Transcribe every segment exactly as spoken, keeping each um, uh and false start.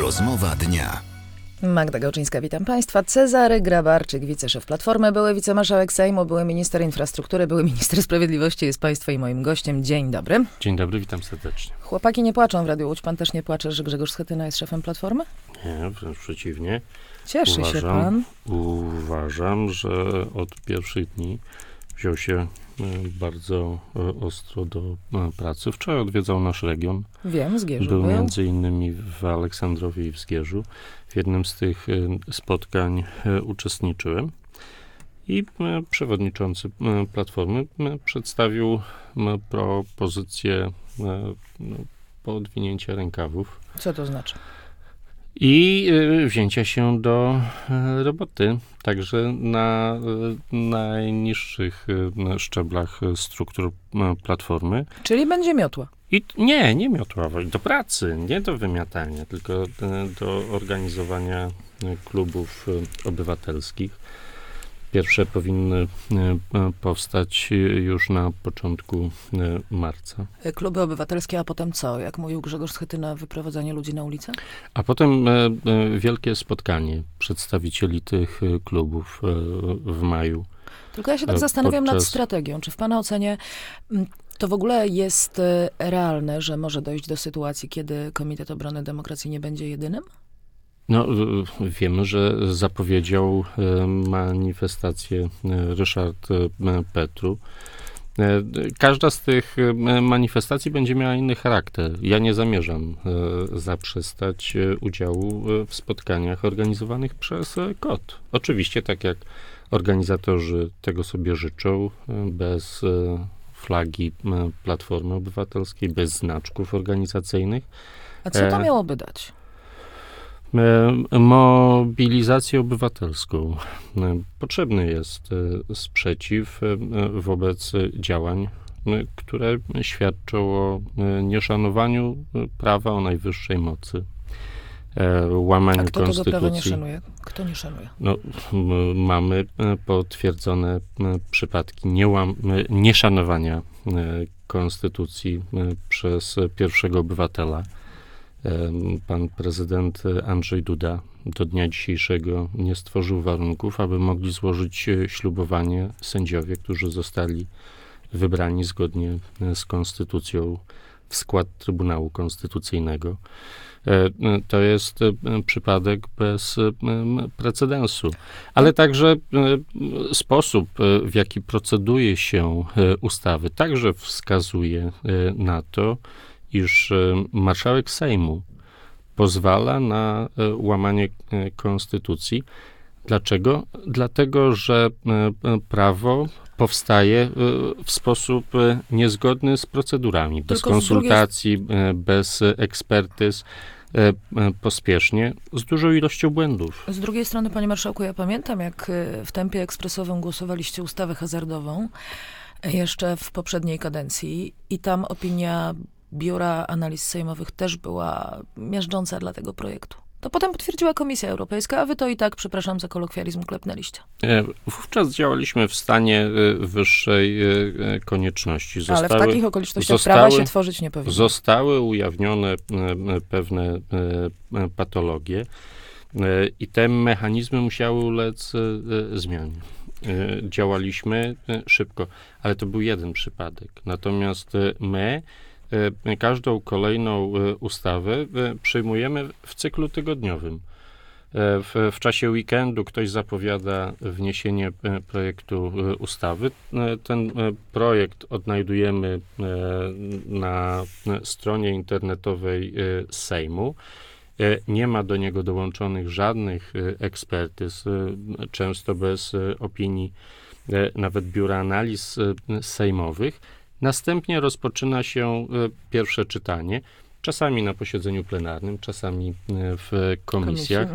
Rozmowa dnia. Magda Gałczyńska, witam Państwa. Cezary Grabarczyk, wiceszef Platformy, były wicemarszałek Sejmu, były minister infrastruktury, były minister sprawiedliwości, jest Państwa i moim gościem. Dzień dobry. Dzień dobry, witam serdecznie. Chłopaki nie płaczą w Radiu Łódź. Pan też nie płacze, że Grzegorz Schetyna jest szefem Platformy? Nie, wręcz przeciwnie. Cieszy uważam, się pan. Uważam, że od pierwszych dni wziął się bardzo ostro do pracy. Wczoraj odwiedzał nasz region. Wiem, Zgierzu był. Był między innymi w Aleksandrowie i w Zgierzu. W jednym z tych spotkań uczestniczyłem i przewodniczący Platformy przedstawił propozycję podwinięcia rękawów. Co to znaczy? I wzięcia się do roboty, także na najniższych szczeblach struktur Platformy. Czyli będzie miotła. I nie, nie miotła, do pracy, nie do wymiatania, tylko do organizowania klubów obywatelskich. Pierwsze powinny powstać już na początku marca. Kluby obywatelskie, a potem co? Jak mówił Grzegorz Schetyna, wyprowadzanie ludzi na ulicę? A potem wielkie spotkanie przedstawicieli tych klubów w maju. Tylko ja się tak zastanawiam podczas... nad strategią. Czy w pana ocenie to w ogóle jest realne, że może dojść do sytuacji, kiedy Komitet Obrony Demokracji nie będzie jedynym? No, wiemy, że zapowiedział manifestację Ryszard Petru. Każda z tych manifestacji będzie miała inny charakter. Ja nie zamierzam zaprzestać udziału w spotkaniach organizowanych przez K O T. Oczywiście, tak jak organizatorzy tego sobie życzą, bez flagi Platformy Obywatelskiej, bez znaczków organizacyjnych. A co to miałoby dać? Mobilizację obywatelską. Potrzebny jest sprzeciw wobec działań, które świadczą o nieszanowaniu prawa, o najwyższej mocy, łamaniu A kto konstytucji. Tego prawa nie szanuje? Kto nie szanuje? No, mamy potwierdzone przypadki niełam, nieszanowania konstytucji przez pierwszego obywatela. Pan prezydent Andrzej Duda do dnia dzisiejszego nie stworzył warunków, aby mogli złożyć ślubowanie sędziowie, którzy zostali wybrani zgodnie z konstytucją w skład Trybunału Konstytucyjnego. To jest przypadek bez precedensu. Ale także sposób, w jaki proceduje się ustawy, także wskazuje na to, iż marszałek Sejmu pozwala na łamanie konstytucji. Dlaczego? Dlatego, że prawo powstaje w sposób niezgodny z procedurami, bez Tylko konsultacji, drugiej... bez ekspertyz, pospiesznie, z dużą ilością błędów. Z drugiej strony, panie marszałku, ja pamiętam, jak w tempie ekspresowym głosowaliście ustawę hazardową jeszcze w poprzedniej kadencji i tam opinia Biura Analiz Sejmowych też była miażdżąca dla tego projektu. To potem potwierdziła Komisja Europejska, a wy to i tak, przepraszam za kolokwializm, klepnęliście. Wówczas działaliliśmy w stanie wyższej konieczności. Zostały, Ale w takich okolicznościach zostały, prawa się tworzyć nie powinno. Zostały ujawnione pewne patologie i te mechanizmy musiały ulec zmianie. Działaliśmy szybko, ale to był jeden przypadek. Natomiast my każdą kolejną ustawę przyjmujemy w cyklu tygodniowym. W, w czasie weekendu ktoś zapowiada wniesienie projektu ustawy. Ten projekt odnajdujemy na stronie internetowej Sejmu. Nie ma do niego dołączonych żadnych ekspertyz, często bez opinii nawet Biura Analiz Sejmowych. Następnie rozpoczyna się pierwsze czytanie, czasami na posiedzeniu plenarnym, czasami w komisjach.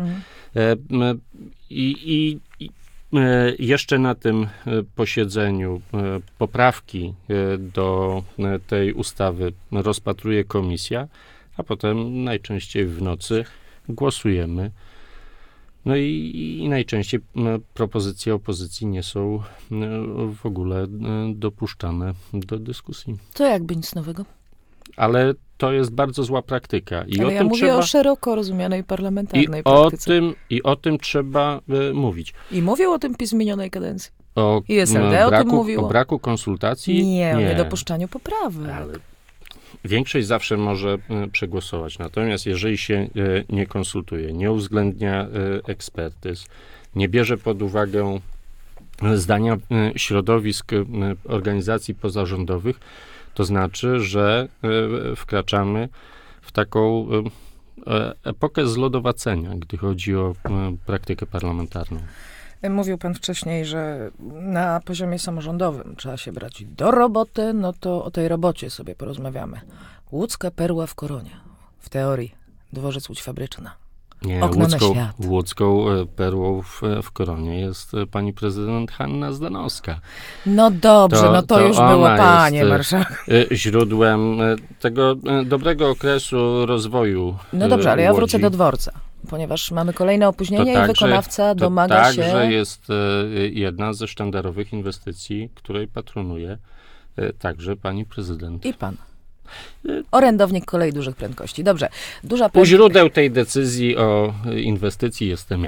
I, i, i jeszcze na tym posiedzeniu poprawki do tej ustawy rozpatruje komisja, a potem najczęściej w nocy głosujemy. No i, i najczęściej propozycje opozycji nie są w ogóle dopuszczane do dyskusji. To jakby nic nowego. Ale to jest bardzo zła praktyka. I Ale o ja tym mówię trzeba, o szeroko rozumianej parlamentarnej i o praktyce. tym I o tym trzeba y, mówić. I mówił o tym PiS w minionej kadencji. O, I S L D m, o tym braku, mówiło. o braku konsultacji? Nie, o nie. niedopuszczaniu poprawek. Ale większość zawsze może y, przegłosować. Natomiast jeżeli się y, nie konsultuje, nie uwzględnia y, ekspertyz, nie bierze pod uwagę zdania y, środowisk y, organizacji pozarządowych, to znaczy, że y, wkraczamy w taką y, epokę zlodowacenia, gdy chodzi o y, praktykę parlamentarną. Mówił pan wcześniej, że na poziomie samorządowym trzeba się brać do roboty, no to o tej robocie sobie porozmawiamy. Łódzka perła w koronie. W teorii dworzec Łódź Fabryczna. Nie, Okno na łódzką, świat. łódzką e, perłą w, w koronie jest e, pani prezydent Hanna Zdanowska. No dobrze, To- no to, to już ona było, jest, panie e, marszałek. E, Źródłem e, tego e, dobrego okresu rozwoju No e, dobrze, ale ja Łodzi. wrócę do dworca, ponieważ mamy kolejne opóźnienie i także- wykonawca to domaga także się... jest e, jedna ze sztandarowych inwestycji, której patronuje e, także pani prezydent. I pan. Orędownik kolei dużych prędkości. Dobrze, duża U prędkość. źródeł tej decyzji o e, inwestycji jestem ja.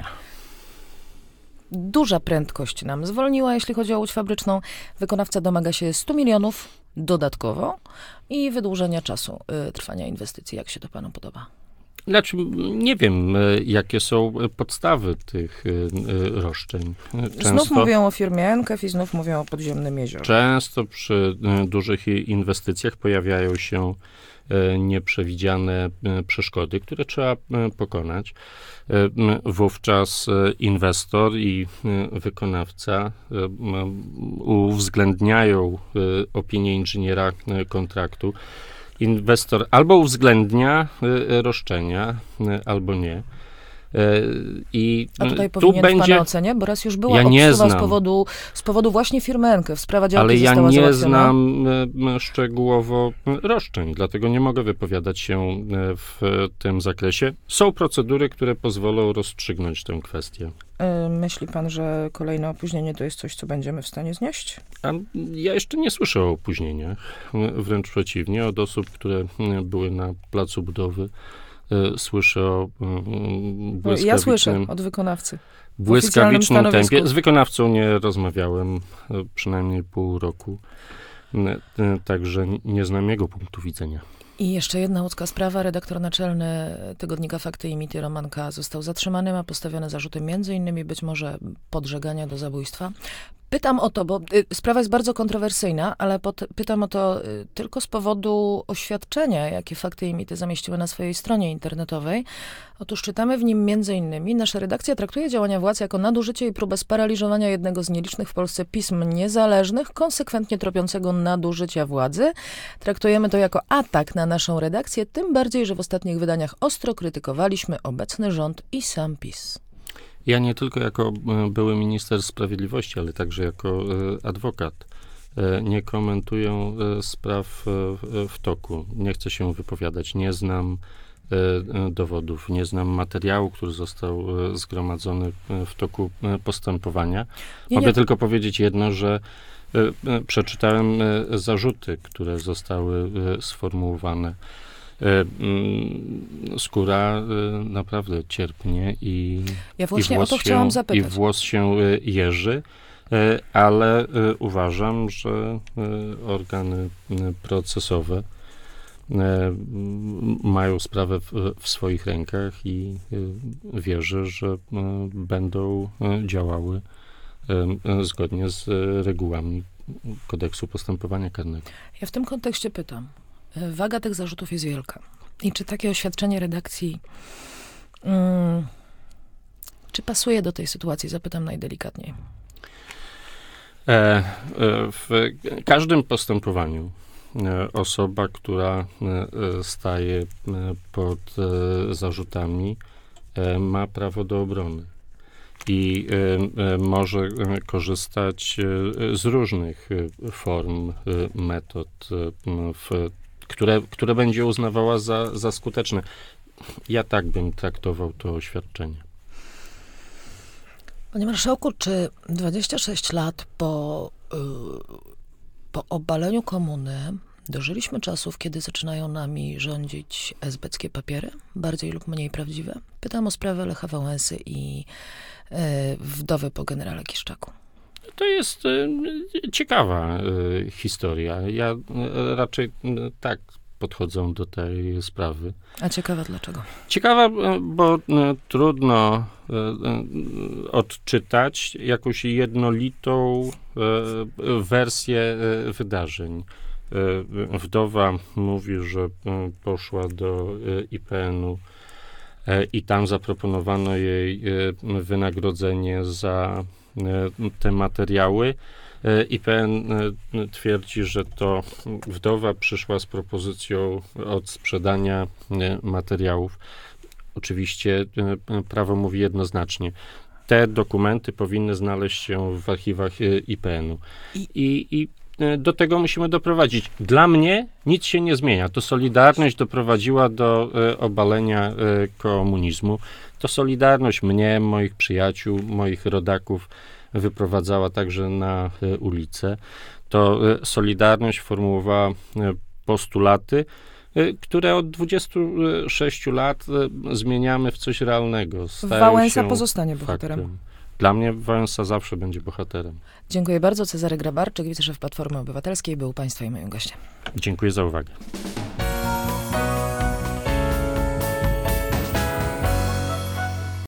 Duża prędkość nam zwolniła, jeśli chodzi o Łódź Fabryczną. Wykonawca domaga się stu milionów dodatkowo i wydłużenia czasu y, trwania inwestycji. Jak się to panu podoba? Znaczy, nie wiem, e, jakie są podstawy tych e, e, roszczeń. Znów Często, mówią o firmie Enkef i znów mówią o podziemnym jeziorze. często przy e, dużych i- inwestycjach pojawiają się e, nieprzewidziane e, przeszkody, które trzeba e, pokonać. E, m, Wówczas e, inwestor i e, wykonawca e, m, uwzględniają e, opinię inżyniera e, kontraktu. Inwestor albo uwzględnia y, roszczenia, y, albo nie. Y, I A tutaj y, tu powinien w będzie, pana ocenie, bo raz już była Ja nie obsuwa z znam. powodu, z powodu właśnie firmy Enkef. Sprawa działki ale ja została nie załatwiona. znam y, y, szczegółowo y, roszczeń, dlatego nie mogę wypowiadać się y, w tym zakresie. Są procedury, które pozwolą rozstrzygnąć tę kwestię. Y, Myśli pan, że kolejne opóźnienie to jest coś, co będziemy w stanie znieść? A ja jeszcze nie słyszę o opóźnieniach. Y, Wręcz przeciwnie, od osób, które y, były na placu budowy, y, słyszę o y, No, błyskawicznym... ja słyszę od wykonawcy. błyskawicznym oficjalnym tempie. stanowisku. Z wykonawcą nie rozmawiałem e, przynajmniej pół roku, E, e, także nie znam jego punktu widzenia. I jeszcze jedna łódzka sprawa. Redaktor naczelny tygodnika Fakty i Mity Roman K. został zatrzymany. Ma postawione zarzuty między innymi być może podżegania do zabójstwa. Pytam o to, bo y, sprawa jest bardzo kontrowersyjna, ale pot, pytam o to y, tylko z powodu oświadczenia, jakie Fakty i Mity zamieściły na swojej stronie internetowej. Otóż czytamy w nim między innymi: nasza redakcja traktuje działania władz jako nadużycie i próbę sparaliżowania jednego z nielicznych w Polsce pism niezależnych, konsekwentnie tropiącego nadużycia władzy. Traktujemy to jako atak na naszą redakcję, tym bardziej, że w ostatnich wydaniach ostro krytykowaliśmy obecny rząd i sam PiS. Ja nie tylko jako e, były minister sprawiedliwości, ale także jako e, adwokat e, nie komentuję e, spraw e, w- w toku. Nie chcę się wypowiadać, nie znam e, e, dowodów, nie znam materiału, który został e, zgromadzony e, w toku e, postępowania. Nie, Mogę nie. tylko powiedzieć jedno, że e, e, przeczytałem e, zarzuty, które zostały e, sformułowane. E, mm, Skóra e, naprawdę cierpnie i, Ja i, właśnie o włos to się, chciałam i zapytać. włos się e, jeży, e, ale e, uważam, że e, organy e, procesowe e, m, mają sprawę w, w swoich rękach i e, wierzę, że e, będą e, działały e, e, zgodnie z e, regułami kodeksu postępowania karnego. Ja w tym kontekście pytam. y, Waga tych zarzutów jest wielka. I czy takie oświadczenie redakcji mm, czy pasuje do tej sytuacji? Zapytam najdelikatniej. E, e, W każdym postępowaniu e, osoba, która e, e, staje e, pod e, zarzutami, e, ma prawo do obrony i e, e, może e, korzystać e, z różnych e, form, e, metod, e, m, w, które, które będzie uznawała za, za skuteczne. Ja tak bym traktował to oświadczenie. Panie marszałku, czy dwadzieścia sześć lat po, y, po obaleniu komuny Dożyliśmy czasów, kiedy zaczynają nami rządzić esbeckie papiery, bardziej lub mniej prawdziwe. Pytam o sprawę Lecha Wałęsy i e, wdowy po generale Kiszczaku. To jest e, ciekawa e, historia. Ja e, raczej e, tak podchodzę do tej sprawy. A ciekawa dlaczego? Ciekawa, e, bo e, trudno e, e, odczytać jakąś jednolitą e, wersję e, wydarzeń. E, Wdowa mówi, że e, poszła do e, I P N-u e, i tam zaproponowano jej e, wynagrodzenie za e, te materiały. E, I P N e, twierdzi, że to wdowa przyszła z propozycją odsprzedania e, materiałów. Oczywiście e, prawo mówi jednoznacznie. Te dokumenty powinny znaleźć się w archiwach e, I P N-u. I, i do tego musimy doprowadzić. Dla mnie nic się nie zmienia. To Solidarność doprowadziła do e, obalenia e, komunizmu. To Solidarność mnie, moich przyjaciół, moich rodaków wyprowadzała także na e, ulicę. To e, Solidarność formułowała e, postulaty, e, które od dwudziestu sześciu lat e, zmieniamy w coś realnego. Stają Wałęsa się pozostanie bohaterem. faktem. Dla mnie Wałęsa zawsze będzie bohaterem. Dziękuję bardzo. Cezary Grabarczyk, wiceszef Platformy Obywatelskiej, był Państwa i moim gościem. Dziękuję za uwagę.